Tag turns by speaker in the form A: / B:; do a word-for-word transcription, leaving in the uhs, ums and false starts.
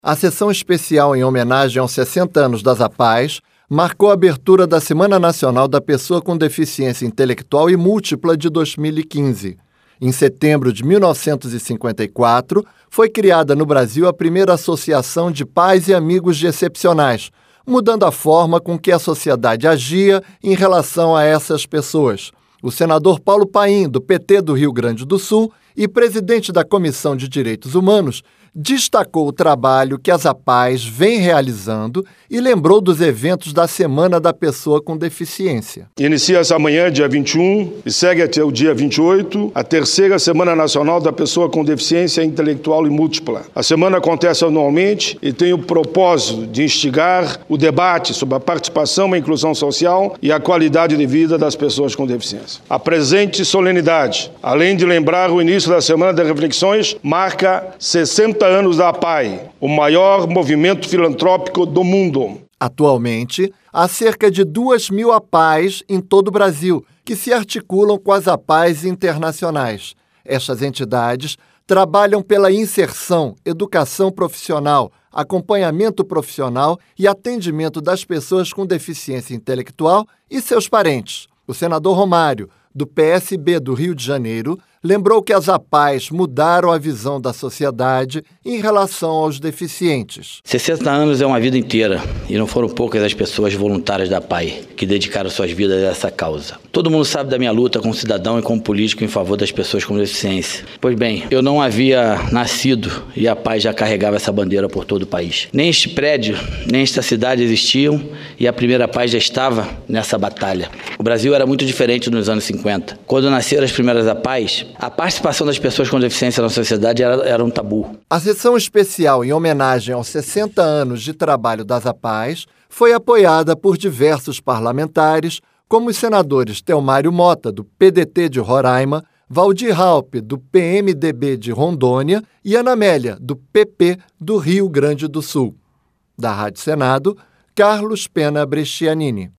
A: A sessão especial em homenagem aos sessenta anos das APAES marcou a abertura da Semana Nacional da Pessoa com Deficiência Intelectual e Múltipla de dois mil e quinze. Em setembro de mil novecentos e cinquenta e quatro, foi criada no Brasil a primeira associação de pais e amigos de excepcionais, mudando a forma com que a sociedade agia em relação a essas pessoas. O senador Paulo Paim, do P T do Rio Grande do Sul e presidente da Comissão de Direitos Humanos, destacou o trabalho que as APAES vêm realizando e lembrou dos eventos da Semana da Pessoa com Deficiência.
B: Inicia-se amanhã, dia vinte e um, e segue até o dia vinte e oito, a terceira Semana Nacional da Pessoa com Deficiência Intelectual e Múltipla. A semana acontece anualmente e tem o propósito de instigar o debate sobre a participação e a inclusão social e a qualidade de vida das pessoas com deficiência. A presente solenidade, além de lembrar o início da Semana das Reflexões, marca sessenta anos da APAE, o maior movimento filantrópico do mundo.
A: Atualmente, há cerca de duas mil APAES em todo o Brasil, que se articulam com as APAES internacionais. Estas entidades trabalham pela inserção, educação profissional, acompanhamento profissional e atendimento das pessoas com deficiência intelectual e seus parentes. O senador Romário, do P S B do Rio de Janeiro, lembrou que as APAES mudaram a visão da sociedade em relação aos deficientes.
C: sessenta anos é uma vida inteira e não foram poucas as pessoas voluntárias da APAE que dedicaram suas vidas a essa causa. Todo mundo sabe da minha luta como cidadão e como político em favor das pessoas com deficiência. Pois bem, eu não havia nascido e a APAE já carregava essa bandeira por todo o país. Nem este prédio, nem esta cidade existiam e a primeira APAE já estava nessa batalha. O Brasil era muito diferente nos anos cinquenta. Quando nasceram as primeiras APAES, a participação das pessoas com deficiência na sociedade era, era um tabu.
A: A sessão especial em homenagem aos sessenta anos de trabalho das APAES foi apoiada por diversos parlamentares, como os senadores Telmário Mota, do P D T de Roraima, Valdir Raupp, do P M D B de Rondônia e Ana Amélia, do P P do Rio Grande do Sul. Da Rádio Senado, Carlos Pena Brescianini.